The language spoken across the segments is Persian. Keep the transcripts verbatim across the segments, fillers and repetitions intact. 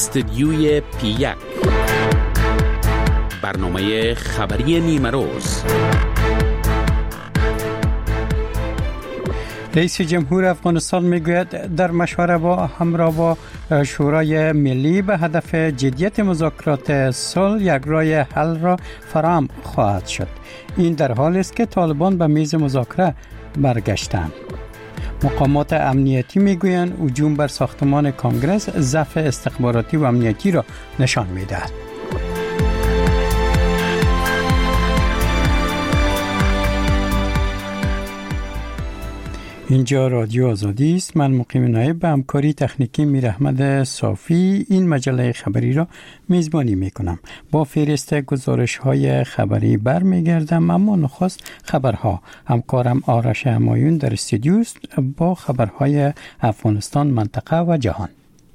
استدیوی پی یک، برنامه خبری نیمه روز. رئیس جمهور افغانستان میگوید در مشوره با همراه با شورای ملی به هدف جدیت مذاکرات صلح یک راه حل را فراهم خواهد شد. این در حالی است که طالبان به میز مذاکره برگشتند. مقامات امنیتی میگویند هجوم بر ساختمان کنگره ضعف استخباراتی و امنیتی را نشان میدهد. اینجا رادیو آزادی است. من مقیم نایب به همکاری تکنیکی میر احمد صافی این مجله خبری را میزبانی میکنم. با فهرست گزارش های خبری برمیگردم، اما نخست خبرها. همکارم آرش همایون در استودیو است با خبرهای افغانستان، منطقه و جهان.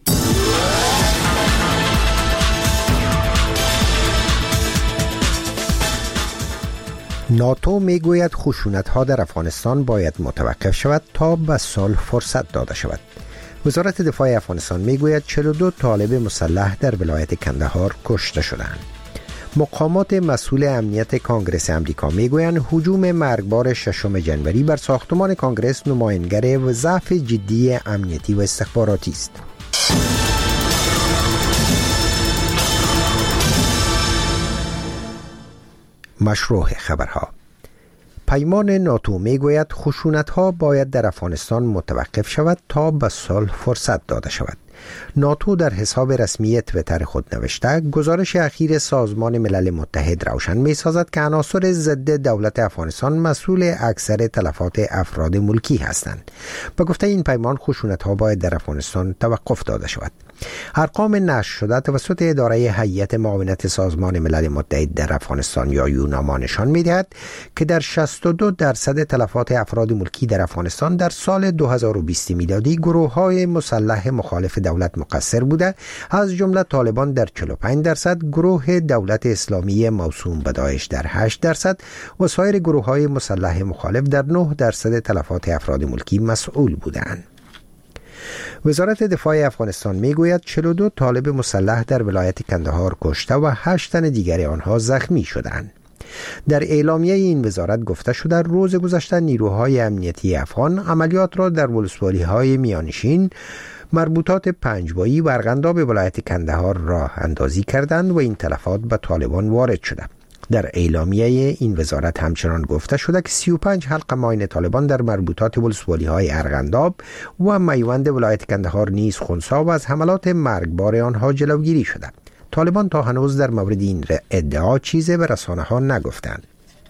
ناتو میگوید خشونت‌ها در افغانستان باید متوقف شود تا به صلح فرصت داده شود. وزارت دفاع افغانستان میگوید چهل و دو طالب مسلح در ولایت کندهار کشته شدند. مقامات مسئول امنیت کانگرس امریکا میگویند هجوم مرگبار ششم ژانویه بر ساختمان کانگرس نمایانگر و ضعف جدی امنیتی و استخباراتی است. مشروع خبرها. پیمان ناتو میگوید خشونت‌ها باید در افغانستان متوقف شود تا به صلح فرصت داده شود. ناتو در حساب رسمی توییتر خود نوشته گزارش اخیر سازمان ملل متحد روشن می‌سازد که عناصر ضد دولت افغانستان مسئول اکثر تلفات افراد ملکی هستند. به گفته این پیمان خشونت‌ها باید در افغانستان توقف داده شود. ارقام نشر شده توسط اداره هیئت معاونت سازمان ملل متحد در افغانستان یا یوناما نشان می‌دهد که در شصت و دو درصد تلفات افراد ملکی در افغانستان در سال دو هزار و بیست میلادی گروه‌های مسلح مخالف دولت مقصر بوده، از جمله طالبان در چهل و پنج درصد، گروه دولت اسلامی موسوم به داعش در هشت درصد و سایر گروه‌های مسلح مخالف در نه درصد تلفات افراد ملکی مسئول بودند. وزارت دفاع افغانستان میگوید چهل و دو طالب مسلح در ولایت کندهار کشته و هشت تن دیگر آنها زخمی شدند. در اعلامیه این وزارت گفته شده روز گذشته نیروهای امنیتی افغان عملیات را در ولسوالی‌های میانشین، مربوطات پنجوایی و ارغنداب ولایت کندهار راه اندازی کردند و این تلفات به طالبان وارد شده. در اعلامیه این وزارت همچنان گفته شده که سی و پنج حلقه ماین طالبان در مربوطات ولسوالی‌های ارغنداب و میوند ولایت کندهار نیز خنثی و از حملات مرگبار آنها جلوگیری شده. طالبان تا هنوز در مورد این ادعا چیزی به رسانه‌ها نگفتند.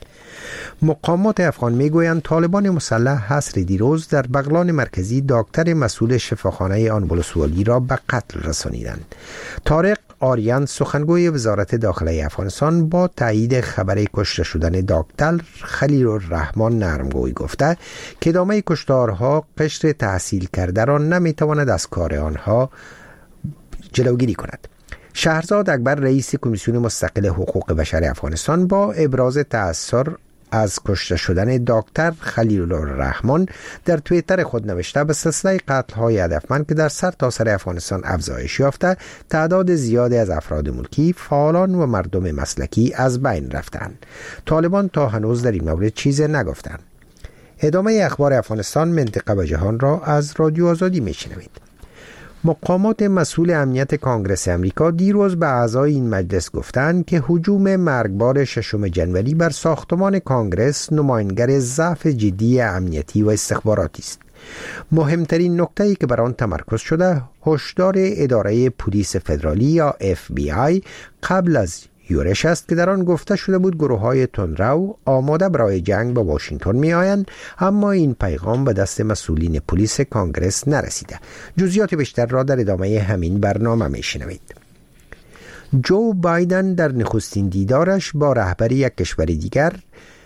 مقامات افغان میگویند طالبان مسلح عصر دیروز در بغلان مرکزی دکتر مسئول شفاخانه آن ولسوالی را به قتل رسانیدند. طارق آریان سخنگوی وزارت داخلی افغانستان با تایید خبر کشته شدن دکتر خلیل الرحمن نرمگوی گفته که ادامه کشتارها قشر تحصیل کرده را نمیتواند از کار آنها جلوگیری کند. شهرزاد اکبر رئیس کمیسیون مستقل حقوق بشر افغانستان با ابراز تأثیر از کشته شدن دکتر خلیل الرحمن در توییتر خود نوشته به سلسله قتل‌های هدفمند که در سرتاسر افغانستان افزایش یافته، تعداد زیادی از افراد ملکی، فعالان و مردم مسلکی از بین رفتند. طالبان تا هنوز در این مورد چیزی نگفتند. ادامه اخبار افغانستان، منطقه و جهان را از رادیو آزادی میشنوید. مقامات مسئول امنیت کانگرس امریکا دیروز به اعضای این مجلس گفتند که هجوم مرگبار ششم ژانویه بر ساختمان کانگرس نمایانگر ضعف جدی امنیتی و استخباراتی است. مهمترین نکته‌ای که بر آن تمرکز شده هشدار اداره پلیس فدرالی یا اف بی آی قبل از یورش است که در آن گفته شده بود گروه‌های تندرو آماده برای جنگ با واشنگتن می‌آیند، اما این پیغام به دست مسئولین پلیس کانگرس نرسیده. جزئیات بیشتر را در ادامه همین برنامه می‌شنوید. جو بایدن در نخستین دیدارش با رهبر یک کشور دیگر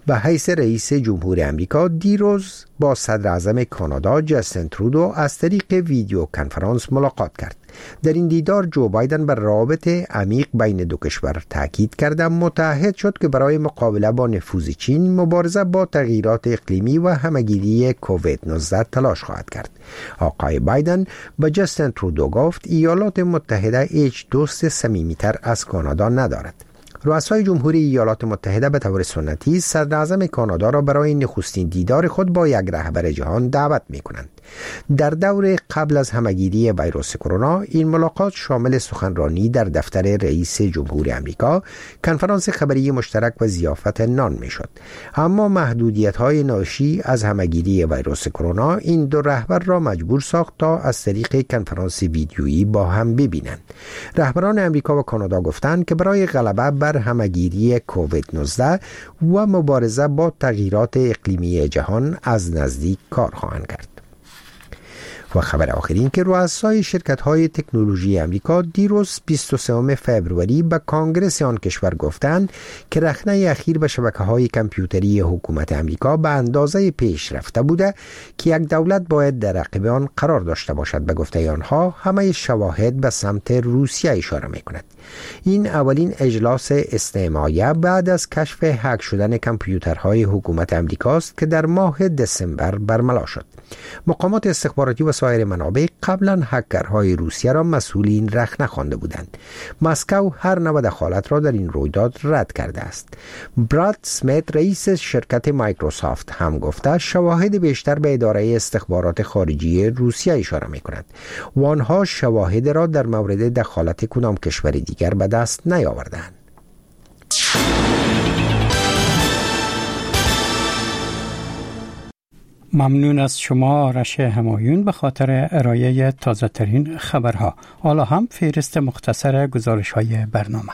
به حیث رئیس جمهور امریکا دیروز با صدر اعظم کانادا جاستین ترودو از طریق ویدیو کنفرانس ملاقات کرد. در این دیدار جو بایدن بر رابطه عمیق بین دو کشور تاکید کرده متعهد شد که برای مقابله با نفوذ چین، مبارزه با تغییرات اقلیمی و همگیری کووید نوزده تلاش خواهد کرد. آقای بایدن به جاستین ترودو گفت ایالات متحده هیچ دوست صمیمیتر از کانادا ندارد. رؤسای جمهوری ایالات متحده به طور سنتی صدر اعظم کانادا را برای نخستین دیدار خود با یک رهبر جهان دعوت می کنند. در دور قبل از همگیری ویروس کرونا این ملاقات شامل سخنرانی در دفتر رئیس جمهور امریکا، کنفرانس خبری مشترک و ضیافت نان می شد. اما محدودیت های ناشی از همگیری ویروس کرونا این دو رهبر را مجبور ساخت تا از طریق کنفرانس ویدیویی با هم ببینند. رهبران امریکا و کانادا گفتند که برای غلبه بر همگیری کووید نوزده و مبارزه با تغییرات اقلیمی جهان از نزدیک کار خواهند کرد. و خبر آخرین که رؤسای شرکت‌های تکنولوژی امریکا دیروز بیست و سوم فوریه به کانگرس آن کشور گفتند که رخنه اخیر به شبکه‌های کامپیوتری حکومت امریکا به اندازه پیشرفته بوده که یک دولت باید در عقب آن قرار داشته باشد. به گفته آنها همه شواهد به سمت روسیه اشاره می‌کند. این اولین اجلاس استماعی بعد از کشف هک شدن کامپیوترهای حکومت امریکاست که در ماه دسامبر برملا شد. مقامات استخباراتی و سایر منابع قبلا هکرهای روسیه را مسئول این رخنه خوانده بودند. مسکو هر نوع دخالت را در این رویداد رد کرده است. براد سمیت رئیس شرکت مایکروسافت هم گفته شواهد بیشتر به اداره استخبارات خارجی روسیه اشاره می‌کند و آنها شواهد را در مورد دخالت کدام کشور دیگر به دست نیاوردند. ممنون از شما آرش همایون به خاطر ارائه تازه ترین خبرها. حالا هم فهرست مختصر گزارش های برنامه.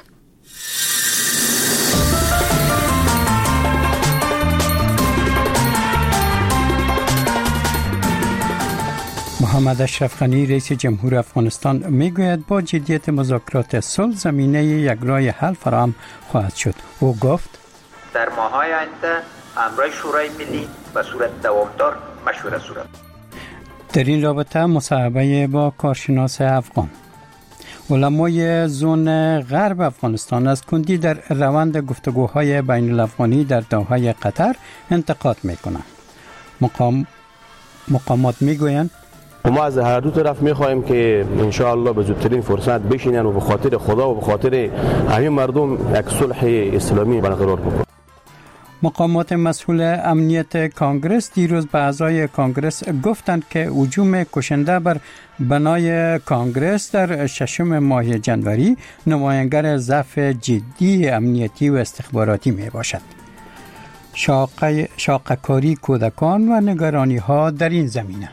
محمد اشرف غنی رئیس جمهور افغانستان میگوید با جدیت مذاکرات صلح زمینه یک راه حل فراهم خواهد شد. او گفت در ماه‌های آینده امرای شورای ملی به صورت دوامدار مشوره صورت. در این رابطه مصاحبه با کارشناس افغان. علمای زون غرب افغانستان از کندی در روند گفتگوهای بین الافغانی در دوحه قطر انتقاد میکنند. مقام مقامات میگویند ما از هر دو طرف میخواهیم که ان شاء الله به زودترین فرصت بشینن و به خاطر خدا و به خاطر همه مردم یک صلح اسلامی برقرار بکنن. مقامات مسئول امنیت کانگرس دیروز به اعضای کانگرس گفتند که هجوم کشنده بر بنای کانگرس در ششم ماه جنوری نمایانگر ضعف جدی امنیتی و استخباراتی می باشد. شاقه شاقه‌کاری کودکان و نگرانی ها در این زمینه.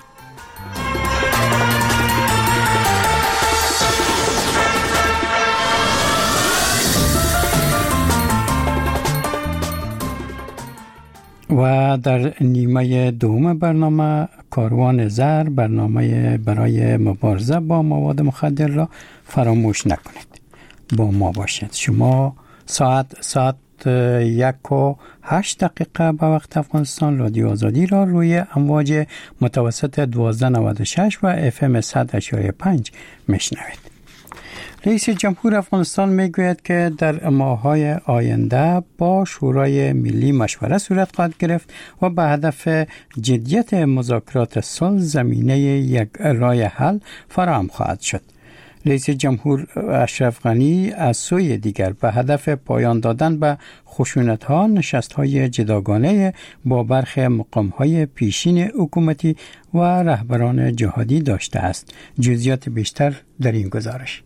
و در نیمه دوم برنامه کاروان زر، برنامه برای مبارزه با مواد مخدر را فراموش نکنید. با ما باشید. شما ساعت ساعت یک و هشت دقیقه به وقت افغانستان رادیو آزادی را روی امواج متوسط دوازده نود و شش و اف ام صد و پنج میشنوید. رئیس جمهور افغانستان میگوید که در ماه‌های آینده با شورای ملی مشوره صورت خواهد گرفت و به هدف جدیت مذاکرات صلح زمینه یک راه حل فراهم خواهد شد. رئیس جمهور اشرف غنی از سوی دیگر به هدف پایان دادن به خشونت‌ها نشست‌های جداگانه با برخی مقام‌های پیشین حکومتی و رهبران جهادی داشته است. جزئیات بیشتر در این گزارش.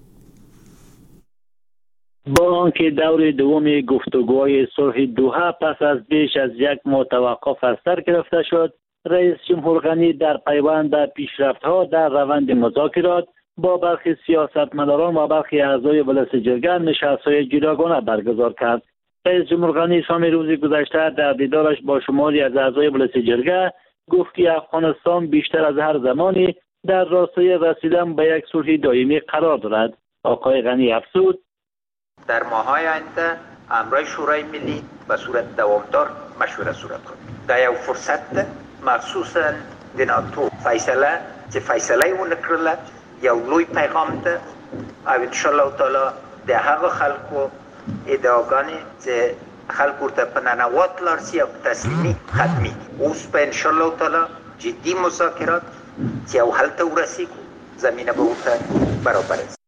با آنکه دور دوم گفتگوهای صلح دوحه پس از بیش از یک ماه توقف از سر گرفته شد، رئیس جمهور غنی در پیوند به پیشرفت‌ها در روند مذاکرات با برخی سیاستمداران و برخی اعضای مجلس جرگه نشست‌های جداگانه برگزار کرد. رئیس جمهور غنی شام روز گذشته در دیدارش با شماری از اعضای مجلس جرگه گفت که افغانستان بیشتر از هر زمانی در راستای رسیدن به یک صلح دائمی قرار دارد. آقای غنی افزود: در ماه‌های آینده امرای شورای ملی به صورت دوامدار مشوره صورت خواهد. در یو فرصت ده مخصوصا د ناتو فیصله چې فیصله یې ونکړله یو لوی پیغام ده او انشاءالله تعالی د هغه خلکو ادعاګانې چې خلکو ورته په ننوات لاړ سي او تسلیمي ختمي. اوس په انشاءالله تعالی جدي مذاکرات چې یو حل ته ورسیږو زمینه به ورته برابر است.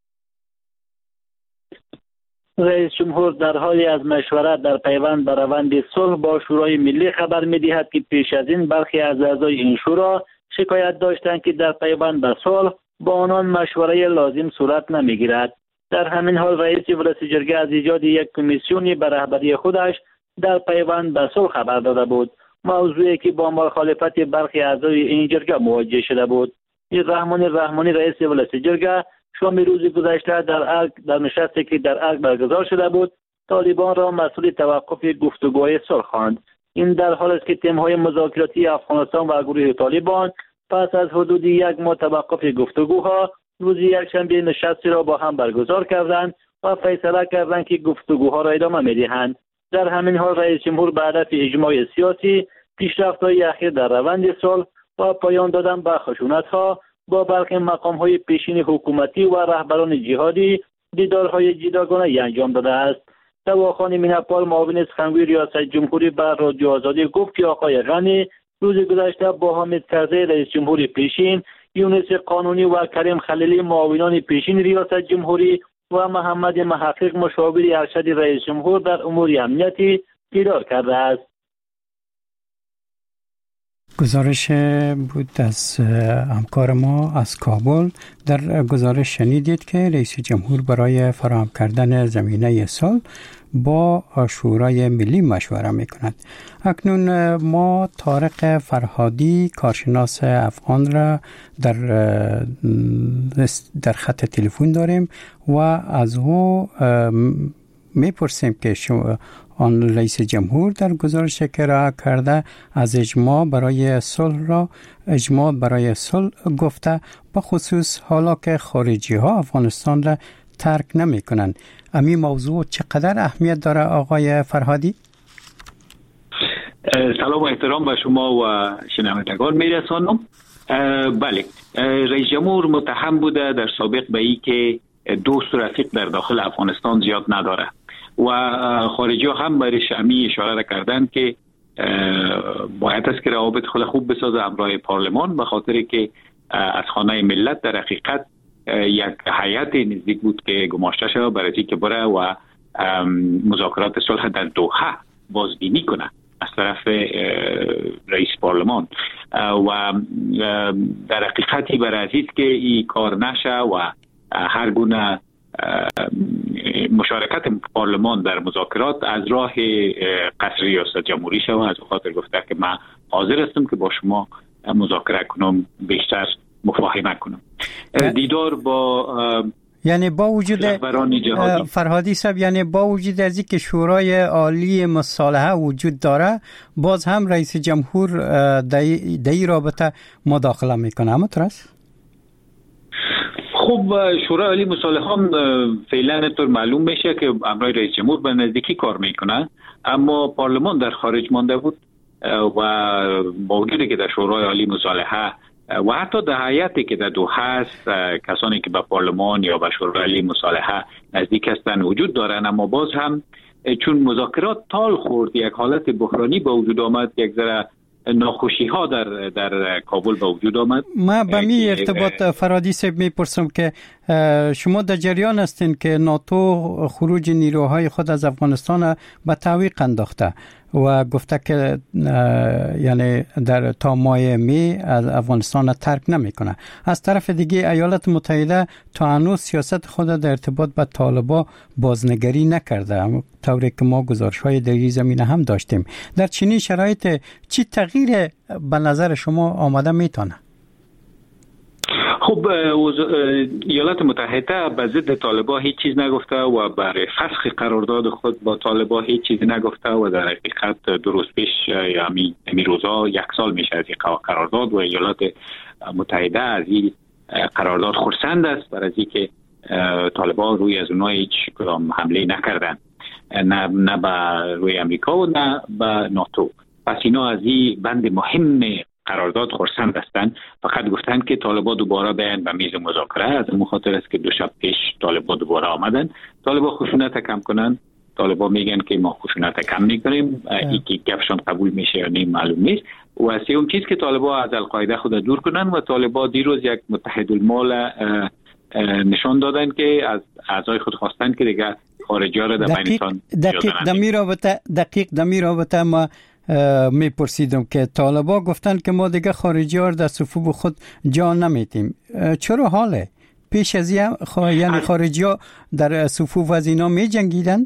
رئیس جمهور در حالی از مشورت در پیوند به روند صلح با شورای ملی خبر می‌دهد که پیش از این برخی از اعضای این شورا شکایت داشتند که در پیوند به صلح با آنان مشوره لازم صورت نمی‌گیرد. در همین حال رئیس ولایت جرگه از ایجاد یک کمیسیونی به رهبری خودش در پیوند به صلح خبر داده بود، موضوعی که با مخالفت برخی اعضای این جرگه مواجه شده بود. رحمانی رحمانی رئیس ولایت جرگه شام روز گذشته در ارگ در نشستی که در ارگ برگزار شده بود طالبان را مسئول توقف گفتگوهای صلح خواند. این در حالی است که تیم‌های مذاکراتی افغانستان و گروه طالبان پس از حدود یک ماه توقف گفتگوها روز یکشنبه نشستی را با هم برگزار کردند و فیصله کردند که گفتگوها را ادامه می‌دهند. در همین حال رئیس جمهور به هدف اجماع سیاسی، پیشرفت‌های اخیر در روند صلح و پایان دادن به خشونت‌ها با برخی مقام‌های پیشین حکومتی و رهبران جهادی دیدارهای جداگانه انجام داده است. دواخان میناپال معاون سخنگوی ریاست جمهوری بر رادیو آزادی گفت که آقای غنی روز گذشته با حامد کرزی رئیس جمهوری پیشین، یونس قانونی و کریم خلیلی معاونان پیشین ریاست جمهوری و محمد محقق مشاور ارشد رئیس جمهور در امور امنیتی دیدار کرده است. گزارش بود از همکار ما از کابل. در گزارش شنیدید که رئیس جمهور برای فراهم کردن زمینه صلح با شورای ملی مشوره می کند. اکنون ما طارق فرهادی کارشناس افغان را در در خط تلفن داریم و از او می پرسیم که آن رئیس جمهور در گزارش که را کرده از اجماع برای صلح را اجماع برای صلح گفته، بخصوص حالا که خارجی ها افغانستان را ترک نمی کنند. امی موضوع چقدر اهمیت داره آقای فرهادی؟ سلام و احترام به شما و شنوندگان میرسانم. بله، رئیس جمهور متهم بوده در سابق به ای که دوست و رفیق در داخل افغانستان زیاد نداره و خارجی ها هم برش امی اشاره را کردن که باید است که روابط خود خوب بسازه همراه پارلمان، به خاطر که از خانه ملت در حقیقت یک هیئت نزدیک بود که گماشته شد برای اینکه بره و مذاکرات صلح در دوحه بازبینی کنه از طرف رئیس پارلمان و در حقیقتی برای عزیز که این کار نشه و هر گونه مشارکت پارلمان در مذاکرات از راه قصر ریاست جمهوری شد. از خاطر گفته که من حاضر هستم که با شما مذاکره کنم، بیشتر مفاهمه کنم. دیدار با یعنی با وجود فرهادی صاحب، یعنی با وجود از اینکه شورای عالی مصالحه وجود داره، باز هم رئیس جمهور در این رابطه مداخله میکنه، همونطور است؟ خب شورای عالی مصالحه فعلا اینطور معلوم میشه که همراه رئیس جمهور به نزدیکی کار میکنه، اما پارلمان در خارج مانده بود و با وجودی که در شورای عالی مصالحه و حتی در هیئتی که در دوحه هست کسانی که به پارلمان یا به شورای عالی مصالحه نزدیک هستند وجود دارند، اما باز هم چون مذاکرات طال خورد، یک حالت بحرانی به وجود آمد، یک ذره ناخوشی ها در در کابل به وجود آمد. ما به می ارتباط فرهادی صاحب میپرسم که شما در جریان هستین که ناتو خروج نیروهای خود از افغانستان به تعویق انداخته و گفته که یعنی در تا ماه می از افغانستان ترک نمیکنه. از طرف دیگه ایالات متحده تا هنوز سیاست خود در ارتباط با طالبان بازنگری نکرده، طوری که ما گزارش‌های در این زمینه هم داشتیم. در چنین شرایط چی تغییر به نظر شما آمده میتونه؟ خب ایالات متحده به ضد طالبان هیچ چیز نگفته و برای فسخ قرارداد خود با طالبان هیچ چیز نگفته و در حقیقت دو روز پیش یا می روزا یک سال میشه از این قرارداد و ایالات متحده از این قرارداد خرسند است برای اینکه طالبان روی از اونها هیچ کدام حمله نکردن. نه نه به روی امریکا و نه به ناتو. پس اینا از این بند مهم قرارداد خرسند هستند. فقط گفتن که طالبان دوباره بیان به میز مذاکره. از این خاطر است که دو شب پیش طالبان دوباره آمدن. طالبان خشونت کم کنن. طالبان میگن که ما خشونت کم میکنیم. یکی گپشان قبول میشه یا نه معلوم نیست. و سوم چیز که طالبان از القاعده خود دور کنن و طالبان دیروز یک متحد المال نشان دادن که از اعضای خود خواستن که دیگه خارجی ها را در بینستان دقیق دمی رابطه دقیق دمی رابطه ما میپرسیدم که طالبان گفتن که ما دیگه خارجی ها در صفوف خود جا نمیتیم. چرا حاله؟ پیش از این خوا... یعنی خارجی ها در صفوف از اینا می جنگیدن؟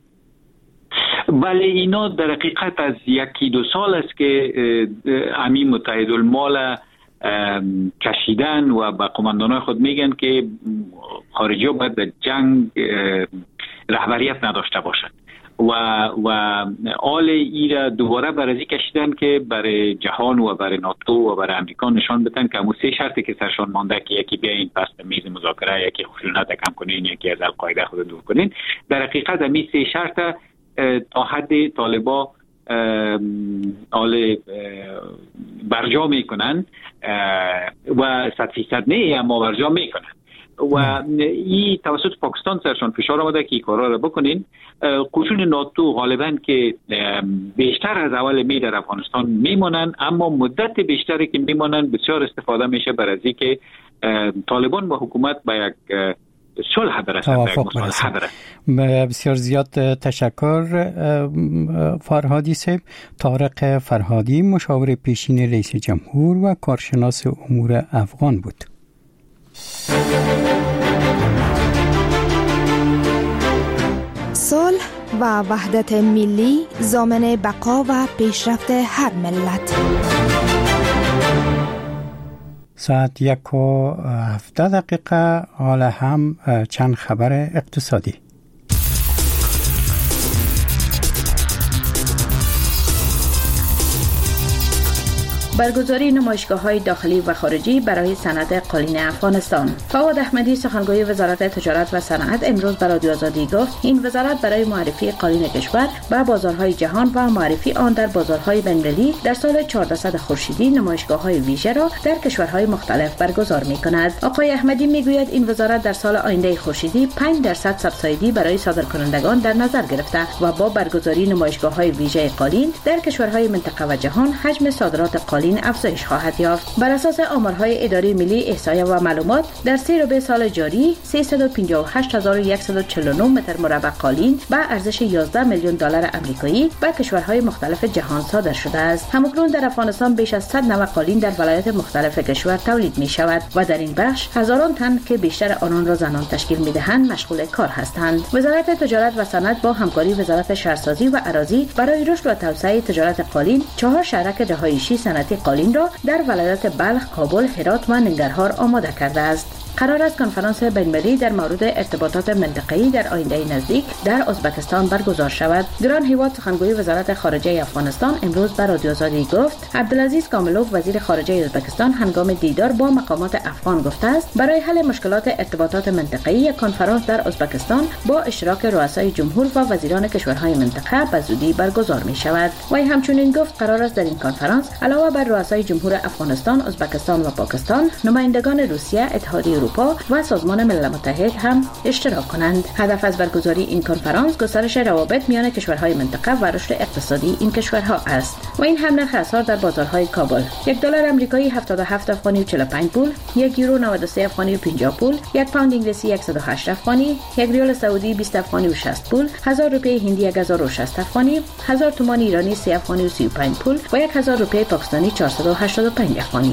بله اینا در حقیقت از یکی دو سال است که امین متحد المال کشیدن و با قماندانای خود میگن که خارجی ها باید در جنگ رهبریت نداشته باشند و و آل ایرا دوباره برازی کشیدن که برای جهان و برای ناتو و برای امریکا نشان بدن که همون سه شرطی که سرشان مانده که یکی بیاین پس میز مذاکره، یکی خشونت کم کنین، یکی از القاعده خود دور کنین. در حقیقت همین سه شرط تا حد طالبا آل برجا میکنن و صد فیصد نه اما برجا میکنن و این توسط پاکستان سرشان فشار آمده که این کارا رو بکنین. قشون ناتو غالبا که بیشتر از اول می در افغانستان میمونن، اما مدت بیشتری که میمونن بسیار استفاده میشه برای از که طالبان و حکومت با یک صلح برسند. بسیار زیاد تشکر فرهادی صاحب. طارق فرهادی مشاور پیشین رئیس جمهور و کارشناس امور افغان بود. صلح و وحدت ملی ضامن بقا و پیشرفت هر ملت. ساعت یک و هفته دقیقه. حالا هم چند خبر اقتصادی. برگزاری نمایشگاه‌های داخلی و خارجی برای صنعت قالین افغانستان. فواد احمدی سخنگوی وزارت تجارت و صنعت امروز به رادیو آزادی گفت این وزارت برای معرفی قالین کشور به بازارهای جهان و معرفی آن در بازارهای بین‌المللی در سال چهاردهصد خورشیدی نمایشگاه‌های ویژه را در کشورهای مختلف برگزار می‌کند. آقای احمدی می‌گوید این وزارت در سال آینده خورشیدی پنج درصد سبسایدی برای صادرکنندگان در نظر گرفته و با برگزاری نمایشگاه‌های ویژه قالین در کشورهای منطقه و جهان حجم صادرات قالین افزایش خواهد یافت. بر اساس آمارهای اداره ملی احصایه و معلومات در سه ربع سال جاری سیصد و پنجاه و هشت هزار و صد و چهل و نه متر مربع قالین با ارزش یازده میلیون دلار آمریکایی به کشورهای مختلف جهان صادر شده است. همکنون در افغانستان بیش از صد نوع قالین در ولایات مختلف کشور تولید می شود و در این بخش هزاران تن که بیشتر آنان را زنان تشکیل می دهند مشغول کار هستند. وزارت تجارت و صنعت با همکاری وزارت شهرسازی و اراضی برای رشد و توسعه تجارت قالین چهار شهرک رهایشی صنعتی قالین را در ولایات بلخ، کابل، هرات و ننگرهار آماده کرده است. قرار است کنفرانس بین‌المللی در مورد ارتباطات منطقه‌ای در آینده نزدیک در ازبکستان برگزار شود. گران هیواد سخنگوی وزارت خارجه افغانستان امروز به رادیو آزادی گفت عبدالعزیز کاملوف وزیر خارجه ازبکستان هنگام دیدار با مقامات افغان گفته است برای حل مشکلات ارتباطات منطقه‌ای یک کنفرانس در ازبکستان با اشتراک رؤسای جمهور و وزیران کشورهای منطقه به زودی برگزار می شود. وی همچنین گفت قرار است در این کنفرانس علاوه بر رؤسای جمهور افغانستان، ازبکستان و پاکستان نمایندگان روسیه، اتحادیه اروپا و سازمان ملل متحد هم اشتراک کنند. هدف از برگزاری این کنفرانس گسترش روابط میان کشورهای منطقه و رشد اقتصادی این کشورها است. و این هم نرخ اسعار در بازارهای کابل: یک دلار آمریکایی هفتاد و هفت افغانی و چهل و پنج پول، یک یورو نود و سه افغانی و پنجاه پول، یک پوند انگلیسی صد و هشت افغانی، یک ریال سعودی بیست افغانی و شصت پول، هزار روپیه هندی یک هزار و شصت افغانی، هزار تومان ایرانی سه افغانی و سی و پنج پول و یک هزار روپیه پاکستانی چهارصد و هشتاد و پنج افغانی.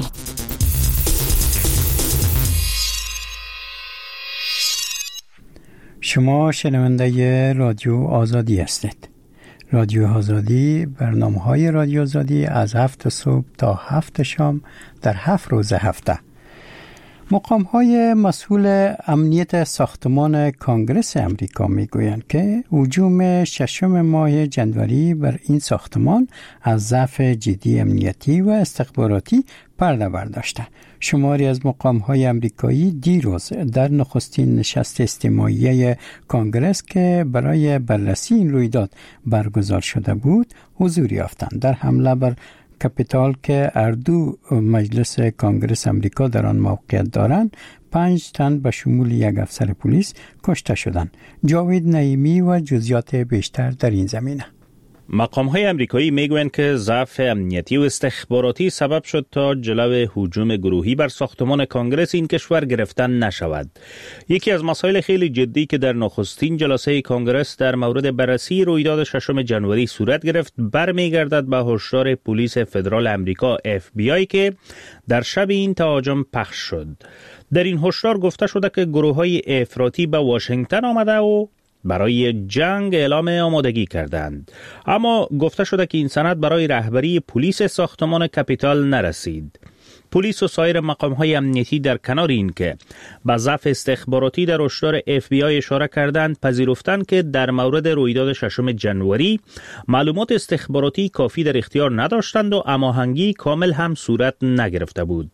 شما شنونده رادیو آزادی هستید. رادیو آزادی برنامه‌های رادیو آزادی از هفت صبح تا هفت شام در هفت روز هفته مقام‌های مسئول امنیت ساختمان کانگرس امریکا میگویند که هجوم ششم ماه جنوری بر این ساختمان از ضعف جدی امنیتی و استخباراتی پرده برداشته. شماری از مقام‌های امریکایی دیروز در نخستین نشست اجتماعی کانگرس که برای بررسی این رویداد برگزار شده بود حضور یافتند. در حمله بر کپیتال که اردو مجلس کانگرس امریکا در آن موقعیت دارند، پنج تن به شمول یک افسر پلیس کشته شدند. جاوید نعیمی و جزئیات بیشتر در این زمینه. مقام‌های امریکایی میگویند که ضعف امنیتی و استخباراتی سبب شد تا جلو هجوم گروهی بر ساختمان کانگرس این کشور گرفتن نشود. یکی از مسائل خیلی جدی که در نخستین جلسه کانگرس در مورد بررسی رویداد ششم جنوری صورت گرفت برمیگردد به هشدار پلیس فدرال امریکا اف بی آی که در شب این تهاجم پخش شد. در این هشدار گفته شده که گروه‌های افراطی به واشنگتن آمده و برای جنگ اعلام آمادگی کردند، اما گفته شده که این سند برای رهبری پلیس ساختمان کپیتال نرسید. پلیس و سایر مقام‌های امنیتی در کنار این که به ضعف استخباراتی در هشدار اف بی آی اشاره کردند، پذیرفتند که در مورد رویداد ششم جنوری معلومات استخباراتی کافی در اختیار نداشتند و هماهنگی کامل هم صورت نگرفته بود.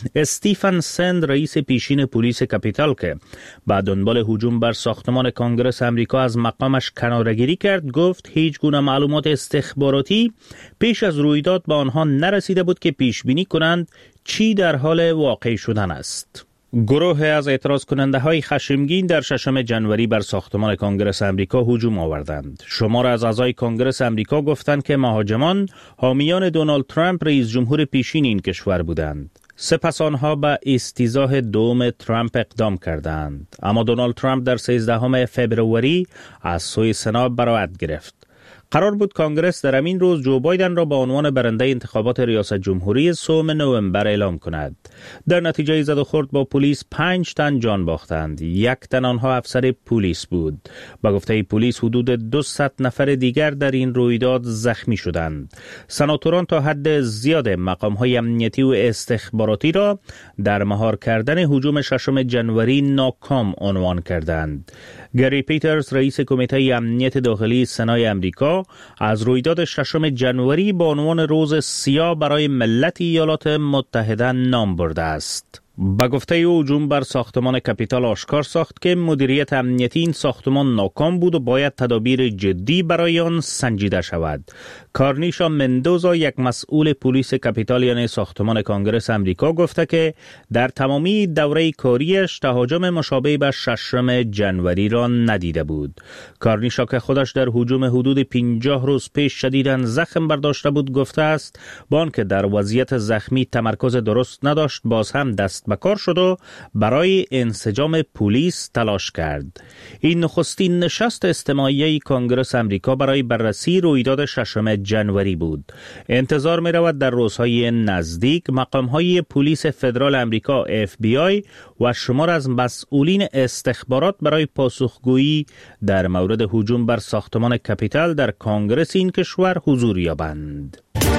استیفن سند، رئیس پیشین پلیس کپیتال که بعد دنبال هجوم بر ساختمان کانگرس امریکا از مقامش کناره‌گیری کرد، گفت هیچ گونه معلومات استخباراتی پیش از رویداد به آنها نرسیده بود که پیش بینی کنند چی در حال واقع شدن است. گروه از اعتراض کننده های خشمگین در ششم جنوری بر ساختمان کانگرس امریکا هجوم آوردند. شمار از اعضای کانگرس امریکا گفتند که مهاجمان حامیان دونالد ترامپ رئیس جمهور پیشین این کشور بودند. سپس آنها به استیضاح دوم ترامپ اقدام کردند، اما دونالد ترامپ در سیزدهم فوریه از سوی سنا براءت گرفت. قرار بود کانگرس در همین روز جو بایدن را به عنوان برنده انتخابات ریاست جمهوری سوم نوامبر اعلام کند. در نتیجه زد و خورد با پلیس پنج تن جان باختند. یک تن آنها افسر پلیس بود. با گفته پلیس حدود دویست نفر دیگر در این رویداد زخمی شدند. سناتوران تا حد زیاد مقام‌های امنیتی و استخباراتی را در مهار کردن هجوم ششم جنوری ناکام عنوان کردند. گری پیترز، رئیس کمیته امنیت داخلی سنای امریکا، از رویداد ششم جنوری با عنوان روز سیاه برای ملت ایالات متحده نام برده است. با گفته او هجوم بر ساختمان کپیتال آشکار ساخت که مدیریت امنیتی این ساختمان ناکام بود و باید تدابیر جدی برای آن سنجیده شود. کارنیشا مندوزا، یک مسئول پلیس کپیتال یعنی ساختمان کانگرس امریکا، گفته که در تمامی دوره کاریش تهاجم مشابه به ششم جنوری را ندیده بود. کارنیشا که خودش در هجوم حدود پنجاه روز پیش شدیداً زخم برداشته بود، گفته است با آنکه در وضعیت زخمی تمرکز درست نداشت، باز هم دست به کار شد و برای انسجام پلیس تلاش کرد. این نخستین نشست اجتماعی کانگرس امریکا برای بررسی رویداد ششم جنوری بود. انتظار می رود در روزهای نزدیک مقام‌های پلیس فدرال امریکا اف بی آی و شمار از مسئولین استخبارات برای پاسخگویی در مورد هجوم بر ساختمان کپیتال در کانگرس این کشور حضور یابند.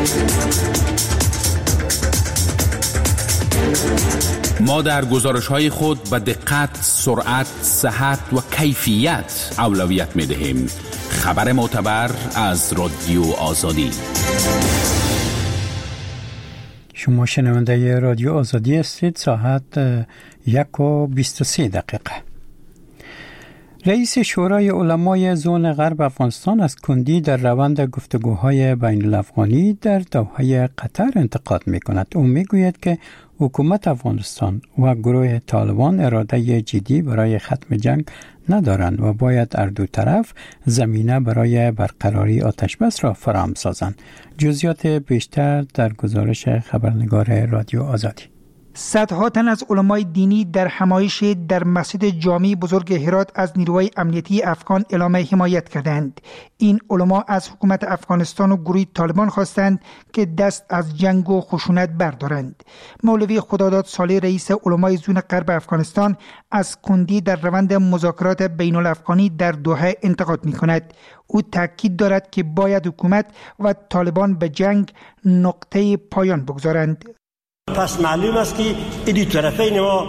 ما در گزارش‌های خود به دقت، سرعت، صحت و کیفیت اولویت می‌دهیم. خبر معتبر از رادیو آزادی. شما شنونده رادیو آزادی هستید. ساعت یک و بیست و سه دقیقه. رئیس شورای علمای زون غرب افغانستان از کندی در روند گفتگوهای بین الافغانی در دوحه قطر انتقاد می‌کند. او می‌گوید که حکومت افغانستان و گروه طالبان اراده جدی برای ختم جنگ ندارند و باید هر دو طرف زمینه برای برقراری آتشبس را فراهم سازند. جزئیات بیشتر در گزارش خبرنگار رادیو آزادی. صدها تن از علمای دینی در همایش در مسجد جامع بزرگ هرات از نیروهای امنیتی افغان اعلام حمایت کردند. این علما از حکومت افغانستان و گروه طالبان خواستند که دست از جنگ و خشونت بردارند. مولوی خداداد صالح، رئیس علمای زون غرب افغانستان، از کندی در روند مذاکرات بین الافغانی در دوحه انتقاد می کند. او تاکید دارد که باید حکومت و طالبان به جنگ نقطه پایان بگذارند. پس معلوم است که این طرفین ما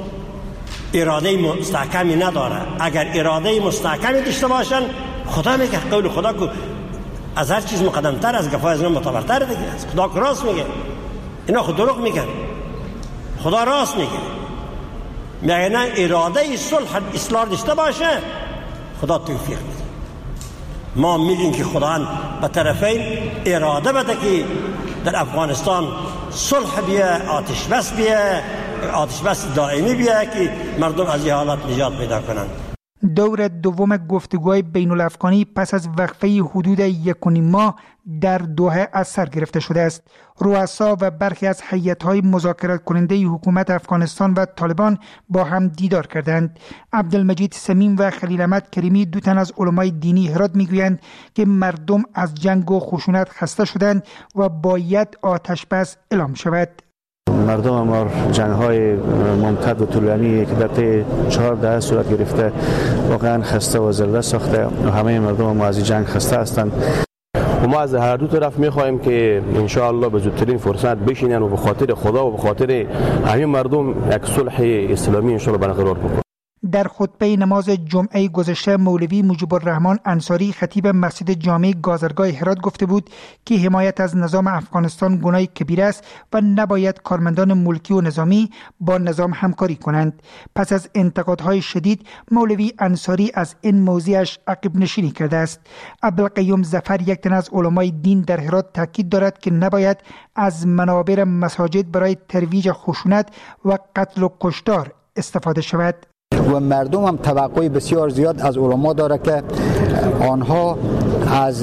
اراده مستحکمی نداره. اگر اراده مستحکمی داشته باشن، خدا میگه قول خدا کو از هر چیز مقدمتر از گفای از من متبرتر دیگه. خدا که راست میگه، اینا خود دروغ میگن. خدا راست میگه. میگه نه اراده صلح اصلاح داشته باشه، خدا توفیق میده. ما میگیم که خدا به طرفین اراده بده که در افغانستان صلح بیه، آتش بس بیه، آتش بس دائمی بیه که مردم از این حالات نجات پیدا کنند. دور دوم گفتگوهای بین الافغانی پس از وقفه حدود یک و نیم ماه در دوحه از سر گرفته شده است. رؤسا و برخی از هیئت‌های مذاکرات کننده حکومت افغانستان و طالبان با هم دیدار کردند. عبدالمجید سمیم و خلیل احمد کریمی، دو تن از علمای دینی هرات میگویند که مردم از جنگ و خشونت خسته شدند و باید آتش بس اعلام شود. مردم ما جنگ های ممتد و طولانی که در طی چهار دهه صورت گرفته واقعا خسته و زنده ساخته و همه مردم ما از جنگ خسته هستند و ما از هر دو طرف می‌خواهیم که ان شاء الله به زودترین فرصت بشینن و به خاطر خدا و به خاطر همه مردم یک صلح اسلامی ان شاء الله برقرار بکنن. در خطبه نماز جمعه گذشته مولوی مجیب الرحمن انصاری خطیب مسجد جامع گازرگاه هرات گفته بود که حمایت از نظام افغانستان گناه کبیر است و نباید کارمندان ملکی و نظامی با نظام همکاری کنند. پس از انتقادهای شدید مولوی انصاری از این موضوعش عقب نشینی کرده است. عبدالقیوم ظفر، یک تن از علمای دین در هرات، تاکید دارد که نباید از منابر مساجد برای ترویج خشونت و قتل و کشتار استفاده شود. و مردم هم توقع بسیار زیاد از علما داره که آنها از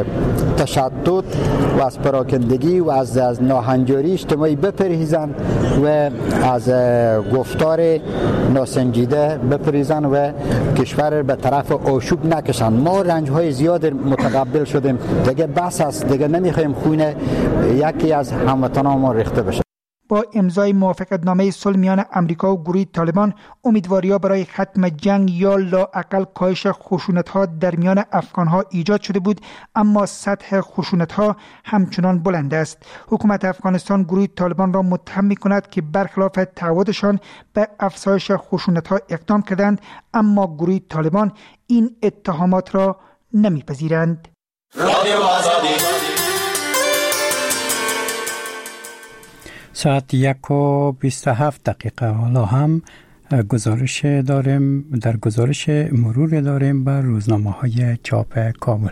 تشدد و از پراکندگی و از, از ناهنجاری اجتماعی بپرهیزند و از گفتار ناسنجیده بپرهیزند و کشور به طرف آشوب نکشند. ما رنج‌های زیاد متقبل شدیم، دیگه بس است، دیگه نمیخوایم خون یکی از هموطنان ما ریخته بشه. با امضای موافقتنامه صلح میان امریکا و گروه طالبان، امیدواری‌ها برای ختم جنگ یا لااقل کاهش خشونت‌ها در میان افغان‌ها ایجاد شده بود، اما سطح خشونت‌ها همچنان بلند است. حکومت افغانستان گروه طالبان را متهم می‌کند که برخلاف تعهدشان به افزایش خشونت‌ها اقدام کردند، اما گروه طالبان این اتهامات را نمی‌پذیرند. ساعت یک و بیست و هفت دقیقه. حالا هم گزارش داریم، در گزارش مرور داریم بر روزنامه های چاپ کابل.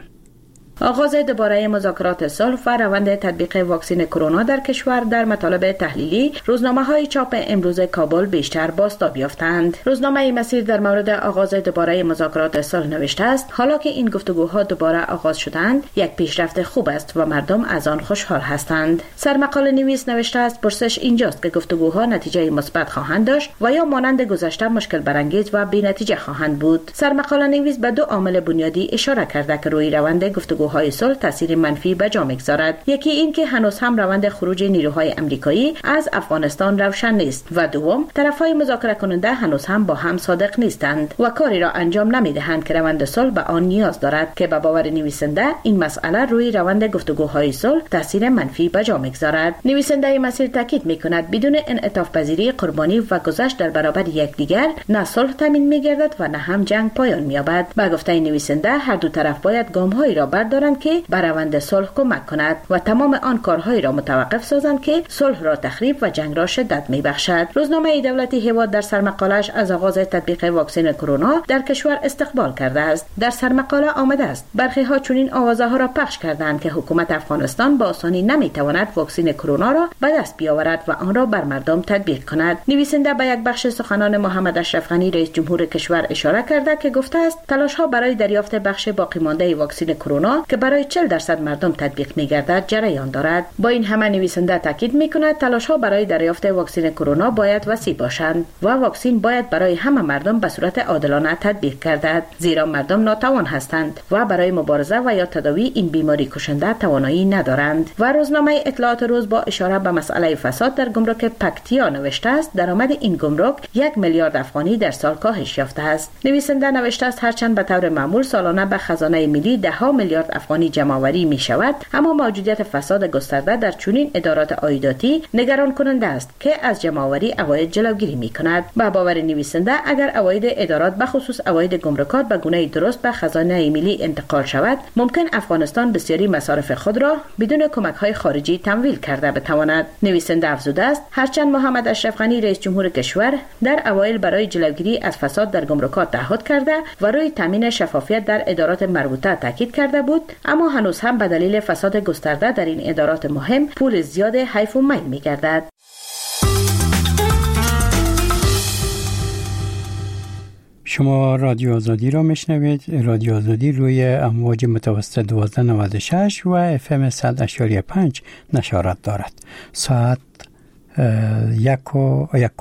آغاز دوباره مذاکرات صلح و روند تطبیق واکسن کرونا در کشور در مطالب تحلیلی روزنامه‌های چاپ امروز کابل بیشتر بازتاب یافتند. روزنامه مسیر در مورد آغاز دوباره مذاکرات صلح نوشته است: حالا که این گفتگوها دوباره آغاز شدند، یک پیشرفت خوب است و مردم از آن خوشحال هستند. سرمقاله نویس نوشته است: پرسش اینجاست که گفتگوها نتیجه مثبت خواهند داشت و یا مانند گذشته مشکل برانگیز و بی‌نتیجه خواهند بود. سرمقاله نویس به دو عامل بنیادی اشاره کرده که روی روند گفتگو های صلح تاثیر منفی به جا می‌گذارد. یکی این که هنوز هم روند خروج نیروهای آمریکایی از افغانستان روشن نیست و دوم طرف‌های مذاکره کننده هنوز هم با هم صادق نیستند و کاری را انجام نمی‌دهند که روند صلح به آن نیاز دارد، که به باور نویسنده این مسئله روی روند گفتگوهای صلح تاثیر منفی به جا می‌گذارد. نویسنده مسیر تاکید می‌کند بدون انعطاف پذیری، قربانی و گذشت در برابر یکدیگر نه صلح تامین می‌گردد و نه هم جنگ پایان می‌یابد. به گفته نویسنده هر دو طرف باید گام‌هایی را بردارند که به روند صلح کمک کند و تمام آن کارهایی را متوقف سازند که صلح را تخریب و جنگ را شدت می‌بخشد. روزنامه دولتی هواد در سرمقاله‌اش از آغاز تطبیق واکسن کرونا در کشور استقبال کرده است. در سرمقاله آمده است: برخی ها چنین آوازه‌ها را پخش کردند که حکومت افغانستان با آسانی نمی‌تواند واکسن کرونا را به دست بیاورد و آن را بر مردم تطبیق کند. نویسنده به یک بخش سخنان محمد اشرف غنی رئیس جمهور کشور اشاره کرده که گفته است تلاش‌ها برای دریافت بخش باقی مانده واکسن کرونا که برای چهل درصد مردم تطبیق می‌گردد جریان دارد. با این همه نویسنده تاکید می‌کند تلاش‌ها برای دریافت واکسن کرونا باید وسیع باشند و واکسن باید برای همه مردم به صورت عادلانه تطبیق گردد، زیرا مردم ناتوان هستند و برای مبارزه و یا تداوی این بیماری کشنده توانایی ندارند. و روزنامه اطلاعات روز با اشاره به مسئله فساد در گمرک پکتیا نوشته است درآمد این گمرک یک میلیارد افغانی در سال کاهش یافته است. نویسنده نوشته است هرچند به طور معمول سالانه به خزانه ملی ده ها میلیارد میلیارد افغانی جمع‌آوری می شود، اما موجودیت فساد گسترده در چنین ادارات عایداتی نگران کننده است که از جمع‌آوری عواید جلوگیری می کند. با باور نویسنده اگر عواید ادارات به خصوص عواید گمرکات به گونه درست به خزانه ملی انتقال شود، ممکن افغانستان بسیاری مصارف خود را بدون کمک‌های خارجی تمویل کرده بتواند. نویسنده افزوده است هرچند محمد اشرف غنی رئیس جمهور کشور در اوایل برای جلوگیری از فساد در گمرکات تعهد کرده و روی تامین شفافیت در ادارات مربوطه تاکید کرده بود، اما هنوز هم به دلیل فساد گسترده در این ادارات مهم پول زیاد حیف و میل می‌گردد. شما رادیو آزادی را میشنوید. رادیو آزادی روی امواج متوسط دوازده نود و شش و اف ام صد اشاری پنج نشارت دارد. ساعت یک و یک